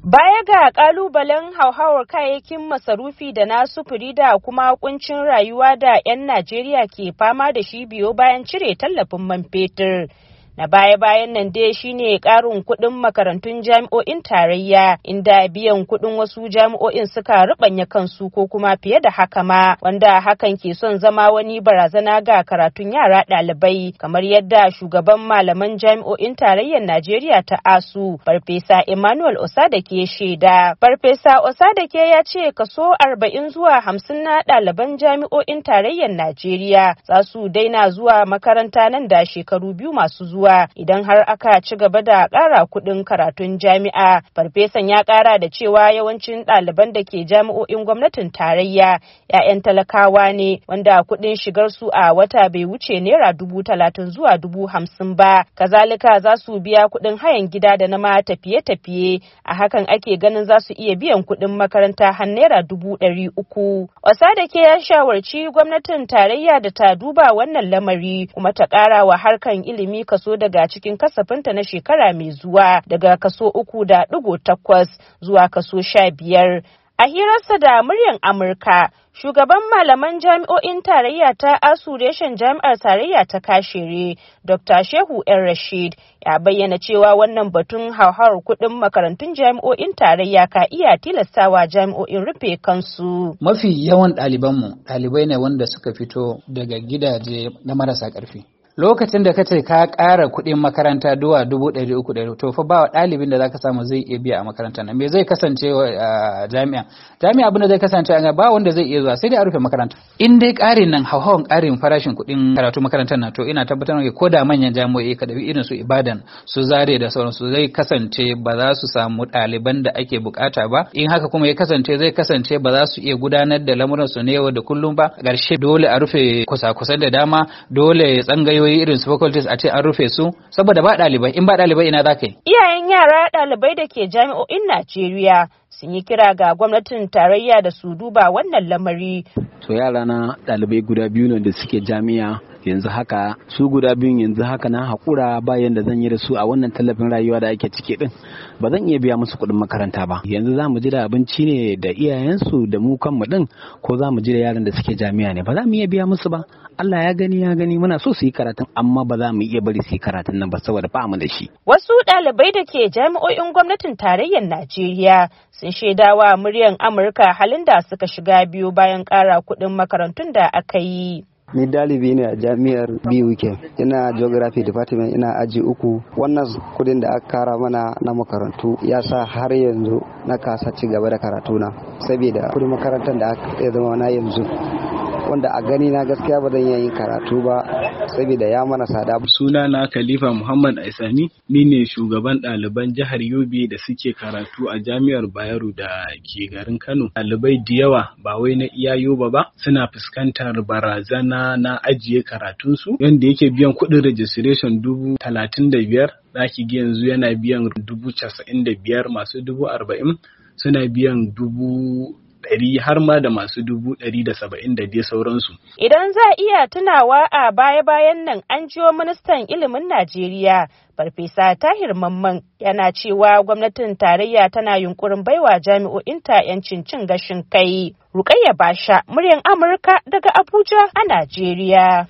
Baya ga kalubalen hauhawar kayayyakin masarufi da na sufuri da kuma kuncin rayuwa da 'yan Najeriya ke fama da shi biyo bayan cire tallafin man fetur. Na baya-bayan nan dai shine ƙarin kuɗin makarantun jami'o'in tarayya, inda biyan kuɗin wasu jami'o'in suka rubanya kansu ko kuma fiye da haka ma, wanda hakan ke son zama wani barazana ga karatun yara ɗalibai, kamar yadda shugaban malaman jami'o'in tarayyar Najeriya ta ASU, Farfesa Emmanuel Osadake shaida. Farfesa Osadake ya ce kaso 40 zuwa 50 na ɗaliban jami'o'in tarayyar Najeriya za su daina zuwa makaranta nan da shekaru 2 masu zuwa. Idan har aka ci gaba da ƙara kuɗin karatun jami'a. Farfesan ya ƙara da cewa yawancin ɗaliban da ke jami'o'in gwamnatin tarayya 'ya'yan talakawa ne, wanda kuɗin shigar su a wata bai wuce naira 30,000 zuwa 50,000 ba. Kazalika za su biya kuɗin hayan gida da na ma tafiye-tafiye. A hakan ake ganin za su iya biyan kuɗin makaranta har naira 300,000. Osadake ya shawarci gwamnatin tarayya da ta duba wannan lamari kuma ta ƙara wa harkan ilimi kaso daga cikin kasafinta na shekara mai zuwa daga kaso 3.8 zuwa kaso 15. A hirarsa da muryar Amurka, shugaban malaman jami'o'in tarayya ta ASU reshen jami'ar tarayya ta Kashere, Dr. Shehu ‘yan Rashid, ya bayyana cewa wannan batun hauhawar kuɗin makarantun jami'o'in tarayya ka iya tilastawa jami'o'in rufe kansu. Mafi yawan ɗalibanmu ɗalibai ne wanda suka fito daga gidaje na marasa ƙarfi. Lokacin da kace ka ƙara kuɗin makaranta zuwa 300,000 to fa ba ɗalibin da zaka samu zai iya biya a makarantar nan. Me zai kasance a jami'a? Jami'a abin da zai kasance a ba wanda zai iya zuwa sai dai a rufe makaranta. In dai ƙarin nan hauhawan ƙarin farashin kuɗin karatu makarantar nan to ina tabbatar maka ko da manyan jami'o'i ka dabi irin su Ibadan, su Zaria da sauransu zai kasance ba za su samu ɗaliban da ake bukata ba. In haka kuma ya kasance zai kasance ba za su iya gudanar da lamuran su ne yau da kullum ba. Ƙarshe dole a rufe kusa-kusan da dama, dole tsangayoyi irin su faculties a ce an rufe su saboda ba ɗalibai. In ba ɗalibai ina za ka yi? Iyayen yara ɗalibai da ke jami'o'in Najeriya sun yi kira ga gwamnatin tarayya da su duba wannan lamari. To yara na ɗalibai guda biyu ne da suke jami'a yanzu haka, su guda biyun yanzu haka na haƙura bayan da zan yi da su a wannan tallafin rayuwa da ake ciki din, ba zan iya biya musu kuɗin makaranta ba. Yanzu za mu ji da abinci ne da iyayensu da mu kanmu din, ko za mu ji da yaran da suke jami'a ne, ba za mu iya biya musu ba. Allah ya gani muna so su yi karatun amma ba za mu iya bari su yi karatun nan ba saboda ba mu da shi. Wasu ɗalibai da ke jami'o'in gwamnatin tarayyar Najeriya sun shaidawa muryar Amurka halin da suka shiga biyu bayan ƙara kuɗin makarantun da aka yi. Ni dalibi ne a jami'ar BUK, ina geography department, ina aji 3. Wannan kudin da aka kara mana na makarantu ya sa har yanzu na kasa ci gaba da karatuna saboda kudin makarantar da aka zama na yanzu, wanda a gani na gaskiya ba zan yi karatu ba saboda ya mana sada. Suna na Khalifa Muhammad Aisani, ni ne shugaban ɗaliban jihar Yobe da suke karatu a jami'ar Bayero da ke garin Kano. Ɗalibai da yawa ba wai na iya Yobe ba suna fuskantar barazana na ajiye karatunsu, yanda yake biyan kuɗin registration 35,000 zaki ga yanzu yana biyan 95,000, masu 40,000 suna biyan 100,000 har ma da masu 170 da dai sauransu. Idan za a iya tunawa a baya-bayan nan an jiyo ministan ilimin Najeriya Farfesa Tahir Mamman yana cewa gwamnatin tarayya tana yunkurin baiwa jami'o'inta 'yancin cin gashin kai. Rukayya Basha, muryar Amurka daga Abuja a Najeriya.